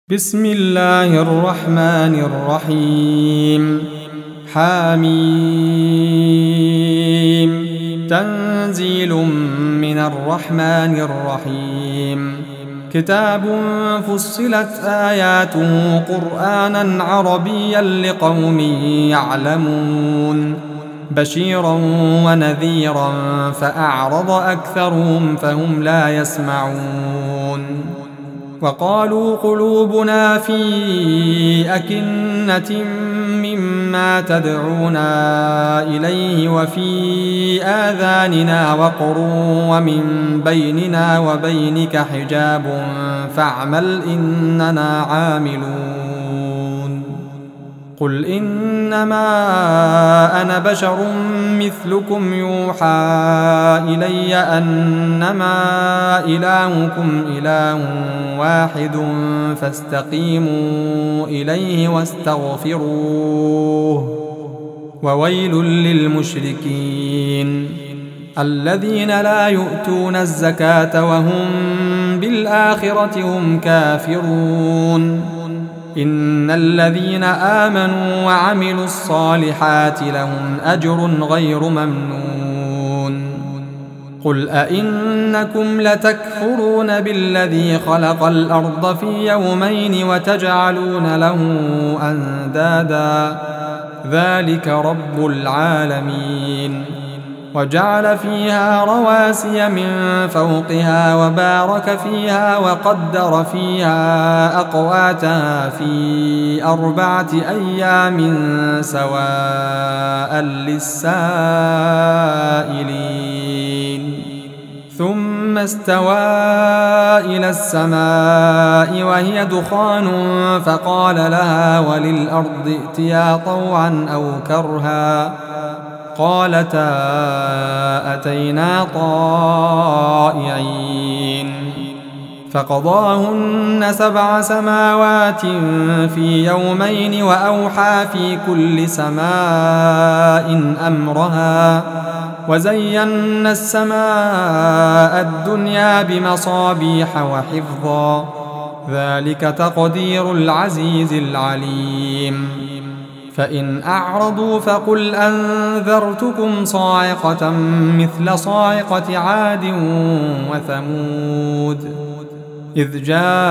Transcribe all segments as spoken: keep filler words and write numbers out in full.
بسم الله الرحمن الرحيم. حميم. تنزيل من الرحمن الرحيم. كتاب فصلت آياته قرآنا عربيا لقوم يعلمون بشيرا ونذيرا فأعرض أكثرهم فهم لا يسمعون. وقالوا قلوبنا في أكنة مما تدعونا إليه وفي آذاننا وقر ومن بيننا وبينك حجاب فاعمل إننا عاملون. قل إنما أنا بشر مثلكم يوحى إلي أنما إلهكم إله واحد فاستقيموا إليه واستغفروه. وويل للمشركين الذين لا يؤتون الزكاة وهم بالآخرة هم كافرون. إن الذين آمنوا وعملوا الصالحات لهم أجر غير ممنون. قل أئنكم لتكفرون بالذي خلق الأرض في يومين وتجعلون له أندادا ذلك رب العالمين. وجعل فيها رواسي من فوقها وبارك فيها وقدر فيها أقواتها في أربعة أيام سواء للسائلين. ثم استوى إلى السماء وهي دخان فقال لها وللأرض ائتيا طوعا أو كرها قالتا أتينا طائعين. فقضاهن سبع سماوات في يومين وأوحى في كل سماء أمرها وزينا السماء الدنيا بمصابيح وحفظا ذلك تقدير العزيز العليم. فإن أعرضوا فقل أنذرتكم صاعقة مثل صاعقة عاد وثمود إذ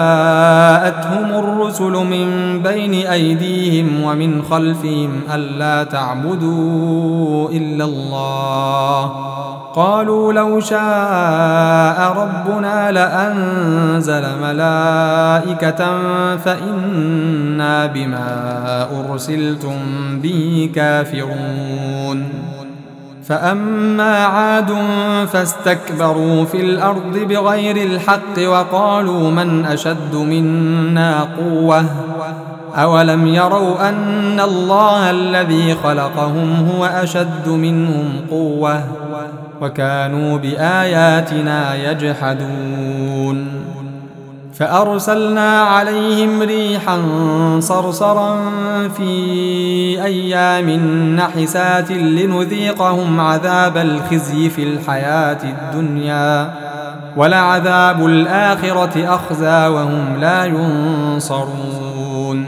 جاءتهم الرسل من بين أيديهم ومن خلفهم ألا تعبدوا إلا الله قالوا لو شاء ربنا لأنزل ملائكة فإنا بما أرسلتم به كافرون. فأما عاد فاستكبروا في الأرض بغير الحق وقالوا من أشد منا قوة أولم يروا أن الله الذي خلقهم هو أشد منهم قوة وكانوا بآياتنا يجحدون. فأرسلنا عليهم ريحا صرصرا في أيام نحسات لنذيقهم عذاب الخزي في الحياة الدنيا ولعذاب الآخرة أخزى وهم لا ينصرون.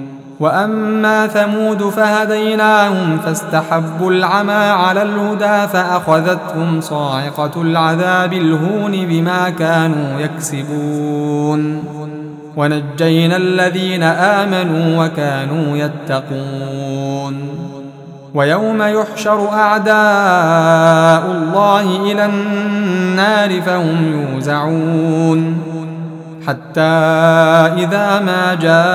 وأما ثمود فهديناهم فاستحبوا العمى على الهدى فأخذتهم صاعقة العذاب الهون بما كانوا يكسبون. ونجينا الذين آمنوا وكانوا يتقون. ويوم يحشر أعداء الله إلى النار فهم يوزعون حتى إذا ما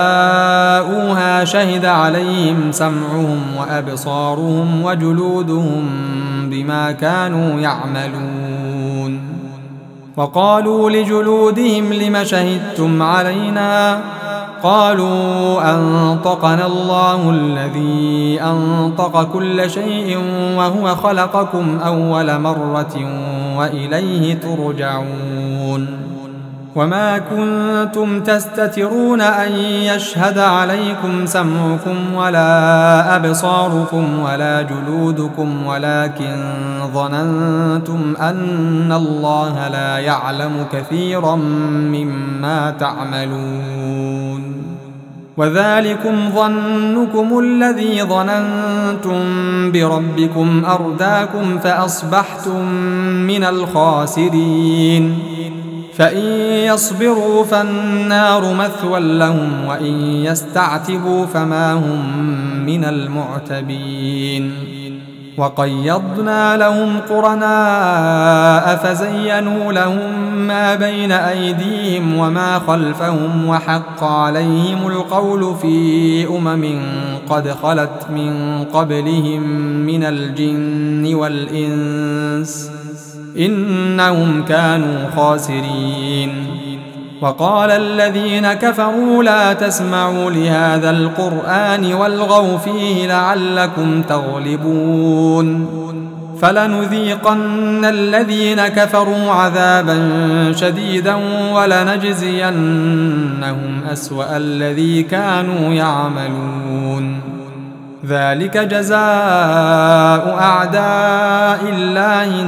جاءوها شهد عليهم سمعهم وأبصارهم وجلودهم بما كانوا يعملون. وقالوا لجلودهم لم شهدتم علينا قالوا أنطقنا الله الذي أنطق كل شيء وهو خلقكم أول مرة وإليه ترجعون. وما كنتم تستترون أن يشهد عليكم سمعكم ولا أبصاركم ولا جلودكم ولكن ظننتم أن الله لا يعلم كثيرا مما تعملون. وذلكم ظنكم الذي ظننتم بربكم أرداكم فأصبحتم من الخاسرين فإن يصبروا فالنار مثوى لهم وإن يستعتبوا فما هم من المعتبين وقيضنا لهم قرناء فزينوا لهم ما بين أيديهم وما خلفهم وحق عليهم القول في أمم قد خلت من قبلهم من الجن والإنس إنهم كانوا خاسرين وقال الذين كفروا لا تسمعوا لهذا القرآن والغوا فيه لعلكم تغلبون فلنذيقن الذين كفروا عذابا شديدا ولنجزينهم أسوأ الذي كانوا يعملون ذلك جزاء أعداء الله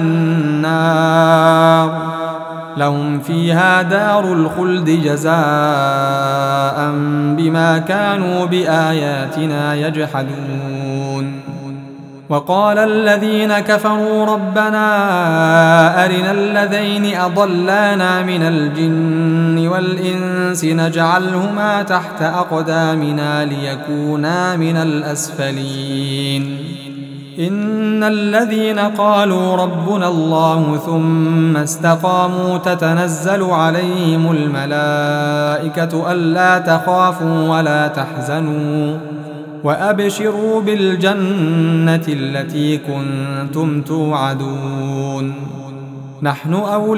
النار لهم فيها دار الخلد جزاء بما كانوا بآياتنا يجحدون وقال الذين كفروا ربنا أرنا الذين أضلانا من الجن والإنس نجعلهما تحت أقدامنا ليكونا من الأسفلين إن الذين قالوا ربنا الله ثم استقاموا تتنزل عليهم الملائكة ألا تخافوا ولا تحزنوا وأبشروا بالجنة التي كنتم توعدون نحن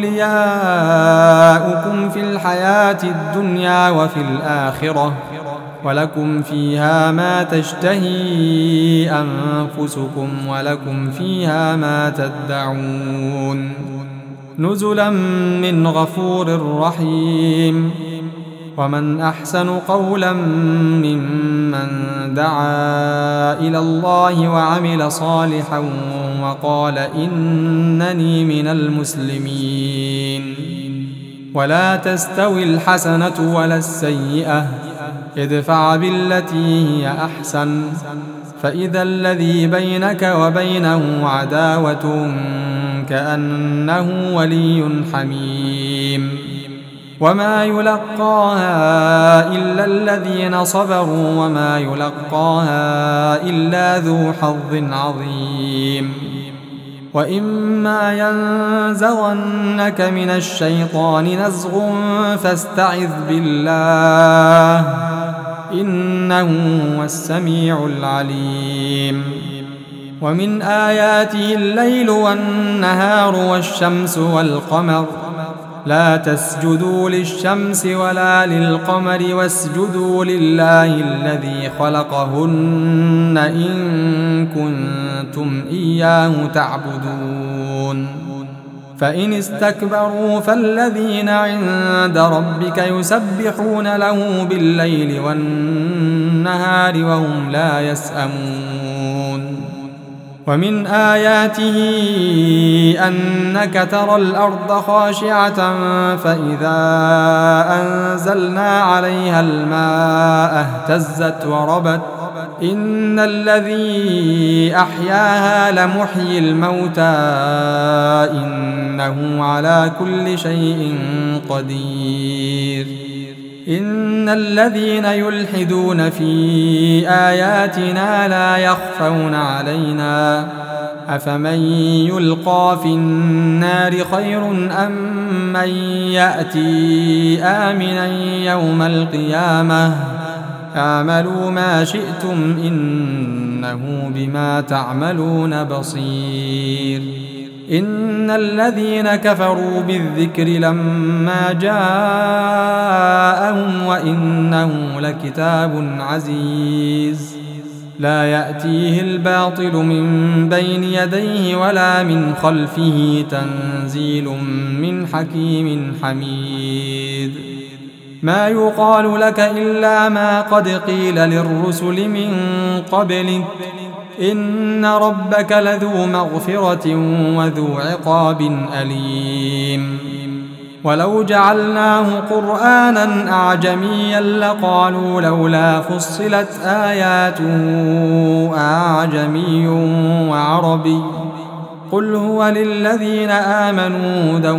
أولياؤكم في الحياة الدنيا وفي الآخرة ولكم فيها ما تشتهي أنفسكم ولكم فيها ما تدعون نزلا من غفور رحيم ومن أحسن قولا ممن دعا إلى الله وعمل صالحا وقال إنني من المسلمين ولا تستوي الحسنة ولا السيئة ادفع بالتي هي أحسن فإذا الذي بينك وبينه عداوة كأنه ولي حميم وما يلقاها إلا الذين صبروا وما يلقاها إلا ذو حظ عظيم وإما ينزغنك من الشيطان نزغ فاستعذ بالله إنه هو السميع العليم ومن آياته الليل والنهار والشمس والقمر لا تسجدوا للشمس ولا للقمر واسجدوا لله الذي خلقهن إن كنتم إياه تعبدون فإن استكبروا فالذين عند ربك يسبحون له بالليل والنهار وهم لا يسأمون ومن آياته أنك ترى الأرض خاشعة فإذا أنزلنا عليها الماء اهتزت وربت إن الذي أحياها لمحيي الموتى إنه على كل شيء قدير إن الذين يلحدون في آياتنا لا يخفون علينا أفمن يلقى في النار خير أم من يأتي آمنا يوم القيامة اعملوا ما شئتم إنه بما تعملون بصير إن الذين كفروا بالذكر لما جاءهم وإنه لكتاب عزيز لا يأتيه الباطل من بين يديه ولا من خلفه تنزيل من حكيم حميد ما يقال لك إلا ما قد قيل للرسل من قبلك إن ربك لذو مغفرة وذو عقاب أليم ولو جعلناه قرآنا أعجميا لقالوا لولا فصلت آياته أعجمي وعربي قل هو للذين آمنوا هدى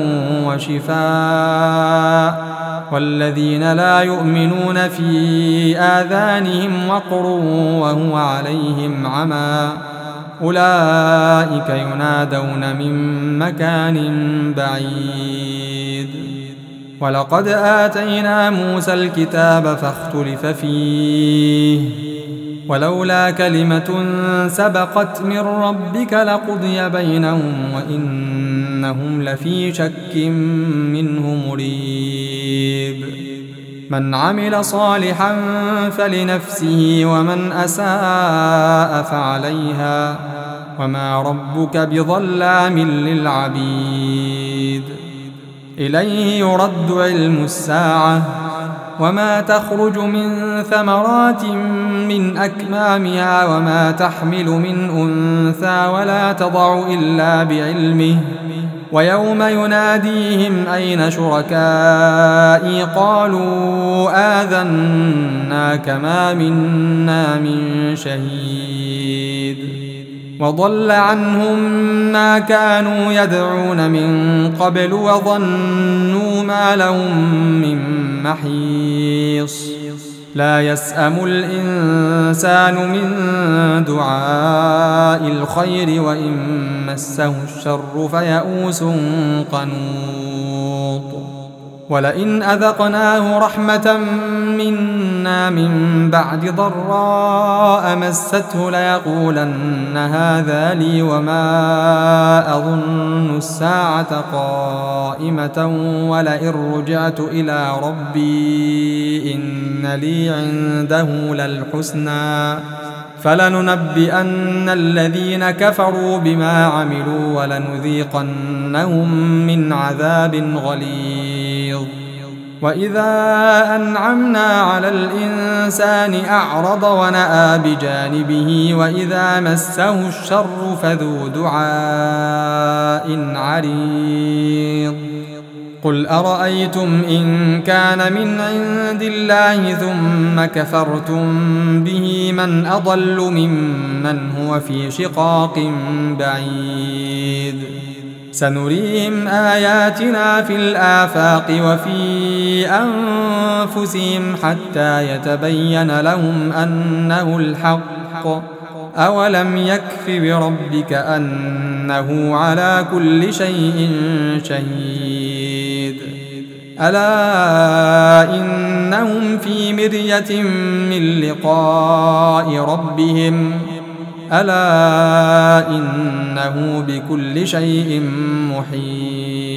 وشفاء والذين لا يؤمنون في آذانهم وقر وهو عليهم عمى أولئك ينادون من مكان بعيد. ولقد آتينا موسى الكتاب فاختلف فيه ولولا كلمة سبقت من ربك لقضي بينهم وإنهم لفي شك منه مريب. من عمل صالحا فلنفسه ومن أساء فعليها وما ربك بظلام للعبيد. إليه يرد علم الساعة وما تخرج من ثمرات من أكمامها وما تحمل من أنثى ولا تضع إلا بعلمه ويوم يناديهم أين شركائي قالوا آذناك ما منا من شهيد وضل عنهم ما كانوا يدعون من قبل وظنوا ما لهم من محيص. لا يسأم الإنسان من دعاء الخير وإن مسه الشر فيئوس قنوط. ولئن أذقناه رحمة منا من بعد ضراء مسته ليقولن هذا لي وما أظن الساعة قائمة ولئن رجعت إلى ربي إن لي عنده للحسنى فلننبئن الذين كفروا بما عملوا ولنذيقنهم من عذاب غليظ. وإذا أنعمنا على الإنسان أعرض ونأى بجانبه وإذا مسه الشر فذو دعاء عريض. قل أرأيتم إن كان من عند الله ثم كفرتم به من أضل ممن هو في شقاق بعيد. سنريهم آياتنا في الآفاق وفي أنفسهم حتى يتبين لهم أنه الحق. أولم يكف بربك أنه على كل شيء شهيد. ألا إنهم في مرية من لقاء ربهم ألا إنه بكل شيء محيط.